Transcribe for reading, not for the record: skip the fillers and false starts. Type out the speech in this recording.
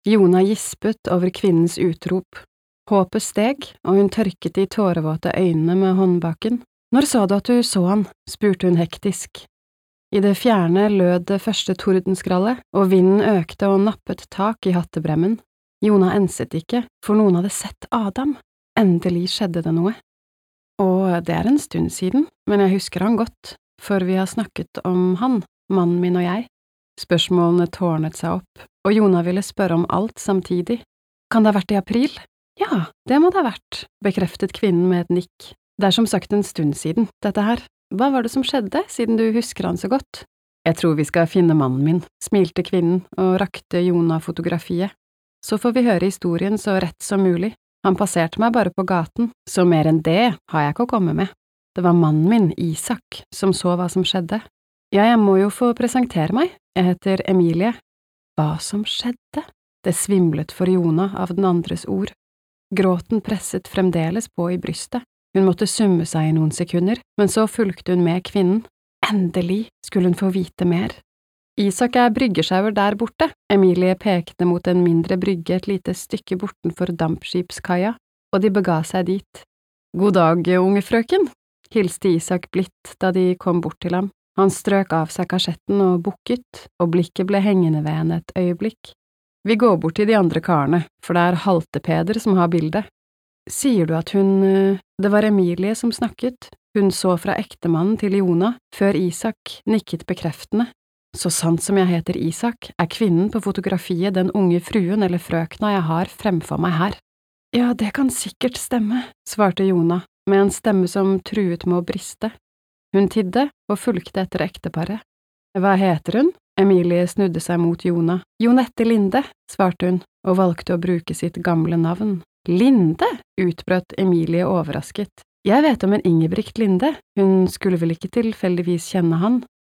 Jona gispet over kvinnens utrop. Håpet steg, og hun tørket de tårevåte øynene med håndbaken. Når sa du at du så han? Spurte hun hektisk. I det fjerne lød det første tordenskrallet, og vinden økte og nappet tak i hattebremmen. Jona enset ikke, for noen hadde sett Adam. Endelig skjedde det noe. Og det en stund siden, men jeg husker han godt, for vi har snakket om han, mannen min og jeg. Spørsmålene tårnet seg opp, og Jona ville spørre om alt samtidig. Kan det ha vært i april? Ja, det må det ha vært, bekreftet kvinnen med et nikk. Det som sagt en stund siden, dette her. Hva var det som skjedde, siden du husker han så godt? Jeg tror vi skal finne mannen min, smilte kvinnen og rakte Jona fotografiet. Så får vi høre historien så rett som mulig. Han passerte meg bare på gaten, så mer enn det har jeg ikke å komme med. Det var mannen min, Isak, som så hva som skjedde. Ja, jeg må jo få presentere meg. Jeg heter Emilie. Hva som skjedde? Det svimlet for Jona av den andres ord. Gråten presset fremdeles på i brystet. Hun måtte summe seg i noen sekunder, men så fulgte hun med kvinnen. Endelig skulle hun få vite mer. Isak bryggesjauer der borte. Emilie pekte mot en mindre brygge et lite stykke bortenfor dampskipskaia, og de bega seg dit. God dag, unge frøken, hilste Isak blidt da de kom bort til ham. Han strøk av seg kasjetten og bukket, og blikket ble hengende ved henne et øyeblikk. Vi går bort til de andre karene, for det Haltepeder som har bildet. Sier du at det var Emilie som snakket? Hun så fra ektemannen til Jona, før Isak nikket bekreftende. Så sant som jeg heter Isak, kvinnen på fotografiet den unge fruen eller frøkna jeg har fremfor meg her. Ja, det kan sikkert stemme, svarte Jona, med en stemme som truet med å briste. Hun tidde og fulgte etter ekteparet. Hva heter hun? Emilie snudde seg mot Jona. Jonette Linde, svarte hun, og valgte å bruke sitt gamle navn. Linde, utbrøt Emilie overrasket. Jeg vet om en Ingebrigt Linde, hun skulle vel ikke tilfeldigvis kjenne han,